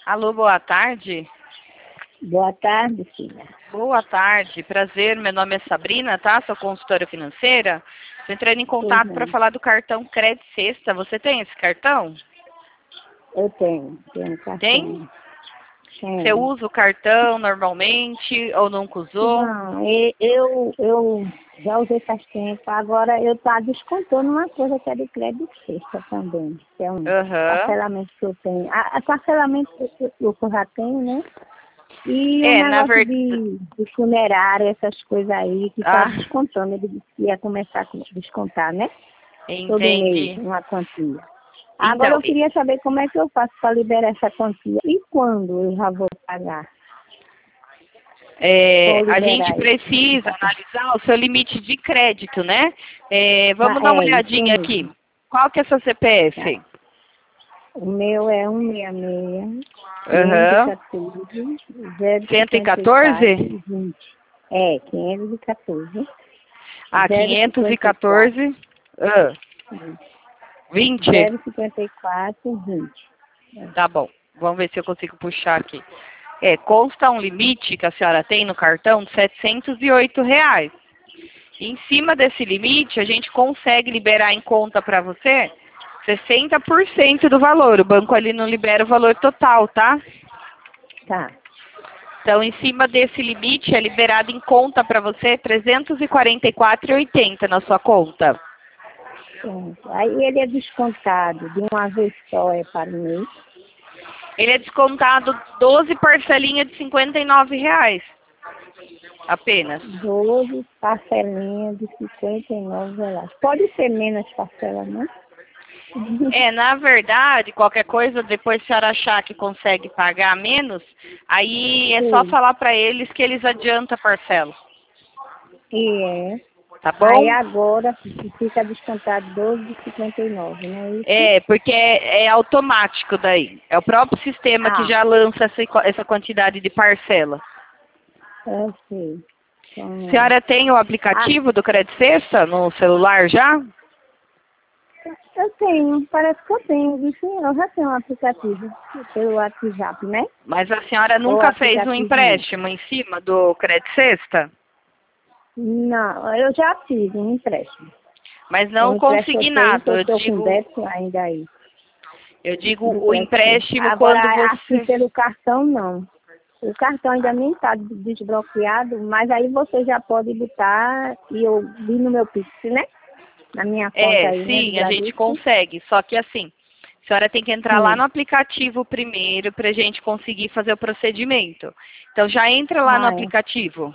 Alô, boa tarde. Boa tarde, filha. Boa tarde, prazer. Meu nome é Sabrina, tá? Sou consultora financeira. Estou entrando em contato para Uhum. falar do cartão Crédito Sexta. Você tem esse cartão? Eu tenho Tem? cartão. Você Tenho. usa o cartão normalmente ou nunca usou? Não, eu já usei faz tempo. Agora eu estou descontando uma coisa que é de crédito sexta também, que é um Aham. parcelamento que eu tenho. A parcelamento eu já tenho, né? E o Na negócio verdade. de funerária, essas coisas aí, que está Ah, descontando. Ele disse que ia começar a descontar, né? Todo mês, entendi. uma quantia. Agora Então, eu queria saber como é que eu faço para liberar essa quantia e quando eu já vou pagar. Vou a gente liberar isso. precisa analisar o seu limite de crédito, né? Vamos dar uma É, isso olhadinha aqui. mesmo. Qual que é seu Tá. CPF? O meu é 166 Aham. 514 114? 054 20. É, 514 Ah, 054 514. Ah, 20. 054 20. Tá bom. Vamos ver se eu consigo puxar aqui. Consta um limite que a senhora tem no cartão de R$ 708. Em cima desse limite, a gente consegue liberar em conta para você 60% do valor. O banco ali não libera o valor total, tá? Tá. Então, em cima desse limite, é liberado em conta para você 344,80 na sua conta. Pronto. Aí ele é descontado de uma vez só, é para o mês. Ele é descontado 12 parcelinhas de R$ 59 apenas. 12 parcelinhas de R$ 59. Pode ser menos parcela, não? Na verdade, qualquer coisa, depois se a senhora achar que consegue pagar menos, aí é só Sim. falar para eles que eles adiantam a parcela, E é. tá Aí bom? agora fica descontado 12 de 59, não é isso? Porque é automático daí. É o próprio sistema que Ah, já lança essa quantidade de parcela. eu sei. A Então, senhora tem o ah, aplicativo do Crédito Sexta no celular já? eu tenho, parece que eu tenho, viu? Eu já tenho um aplicativo pelo WhatsApp, né? Mas a senhora Ou nunca fez um aplicativo não. empréstimo em cima do Crédito Sexta? Não, eu já fiz um empréstimo. Mas O não empréstimo que eu tenho, que consignado. eu Eu estou com digo, débito ainda aí. eu digo Do o crédito. empréstimo Agora, quando assim, você. pelo cartão, não. O cartão ainda nem está desbloqueado, mas aí você já pode botar e eu vi no meu Pix, né? Na minha conta aí, né, do Sim, a gente Bradesco. consegue. Só que assim, a senhora tem que entrar lá Hum. no aplicativo primeiro para a gente conseguir fazer o procedimento. Então já entra lá no Ah, é. aplicativo.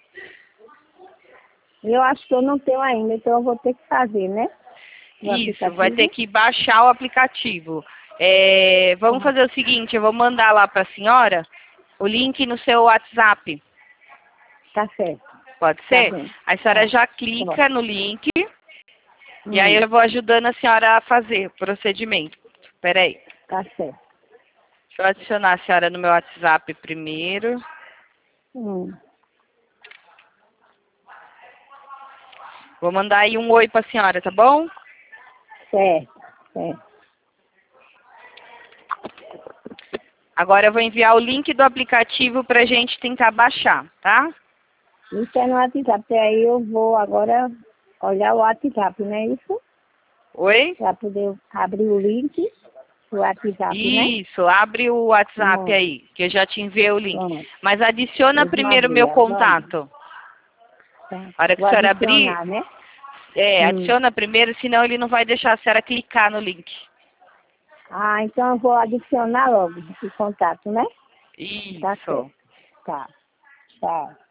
Eu acho que eu não tenho ainda, então eu vou ter que fazer, né? No Isso, vai ter aplicativo. que baixar o aplicativo. Vamos Tá, fazer o seguinte, eu vou mandar lá para a senhora o link no seu WhatsApp. tá certo. Pode Tá ser? bem. A senhora Tá. já Ó. clica no link e aí Hum, eu vou ajudando a senhora a fazer o procedimento. Peraí. tá certo. Deixa eu adicionar a senhora no meu WhatsApp primeiro. Hum, Vou mandar aí um oi para a senhora, tá bom? certo, certo. Agora eu vou enviar o link do aplicativo para a gente tentar baixar, tá? Isso é no WhatsApp. Aí eu vou agora olhar o WhatsApp, não é isso? Oi? Para poder abrir o link do WhatsApp, né? Isso, abre o WhatsApp Pronto, aí, que eu já te enviei o link. pronto. Mas adiciona Eu vou primeiro o abrir meu agora. contato. Tá. A hora que a Vou senhora abrir, adicionar, né? Hum. adiciona primeiro, senão ele não vai deixar a senhora clicar no link. Ah, então eu vou adicionar logo o contato, né? Tá certo. Isso. Tá. Tá.